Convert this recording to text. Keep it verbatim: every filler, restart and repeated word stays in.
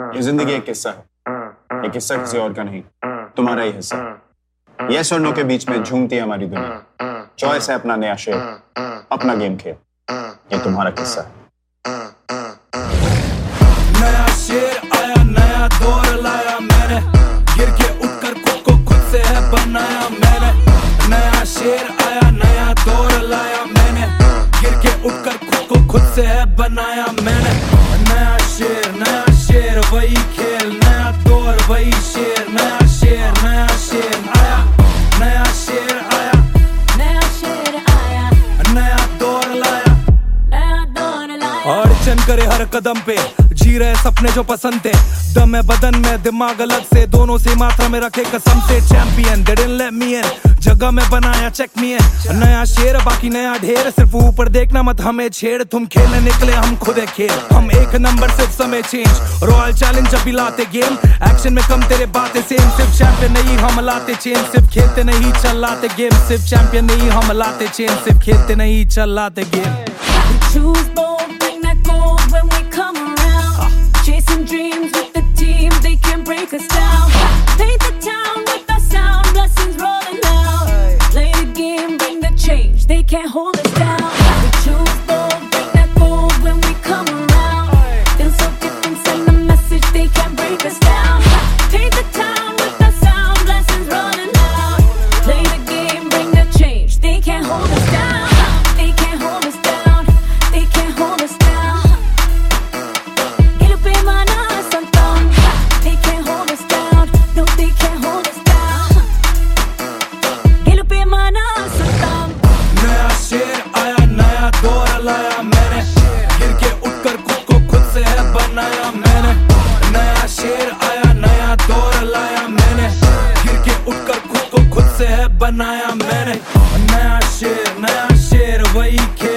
ये जिंदगी एक किस्सा है, ये किस्सा किसी और का नहीं, तुम्हारा ही हिस्सा। यस और नो के बीच में झूमती है हमारी दुनिया। चॉइस है अपना नया शेर, अपना गेम खेल, ये तुम्हारा किस्सा है। नया शेर आया, नया दौर लाया मैंने, गिर के उठकर खुद को खुद से है बनाया मैंने। नया शेर आया, नया दौर लाया मैंने, गिर के उठकर खुद को खुद से है बनाया मैंने। नया शेर, नया शेर वही खेल, नया दौर वही शेर, नया शेर, नया शेर आया, नया शेर आया, नया शेर आया, नया दौर लाया, नया दौर लाया। अड़चन करे हर कदम पे, जी रहे सपने जो पसंद थे, दम है बदन में दिमाग अलग से, दोनों से मात्रा में रखे कसम से। Champion they didn't let me in, जगह में बनाया चेक मी इन। नया शेर बाकी नया ढेर, सिर्फ ऊपर देखना मत हमें छेड़। तुम खेलने निकले हम खुद है खेल, हम एक नंबर सिर्फ समय चेंज। रॉयल चैलेंज जब भी लाते गेम, एक्शन में कम तेरे बातें सेम। सिर्फ चैंपियन नहीं हम लाते चेन, सिर्फ खेलते नहीं चलाते गेम। सिर्फ चैंपियन नहीं हम लाते चेन, सिर्फ खेलते नहीं चलाते game. Choose bold, bring that gold when we come around. Chasing dreams with the team, they can't break us down. Paint the town with our sound, blessings rolling out. Play the game, bring the change, they can't hold us down. We choose bold, bring that gold when we come around. Feel so different, send a message, they can't break us down. Paint the town with our sound, blessings rolling out. Play the game, bring the change, they can't hold us down. They can't hold us down, they can't hold us down. Gelupi mana santam, they can't hold us down. No, they can't hold us down. Gelupi mana santam. नया शेर आया, नया दौर लाया मैंने, गिर के उठकर खुद को खुद से है बनाया मैंने। नया शेर आया, नया दौर लाया मैंने, गिर के उठकर खुद को खुद से है बनाया मैंने। नया शेर, नया शेर वही खेल।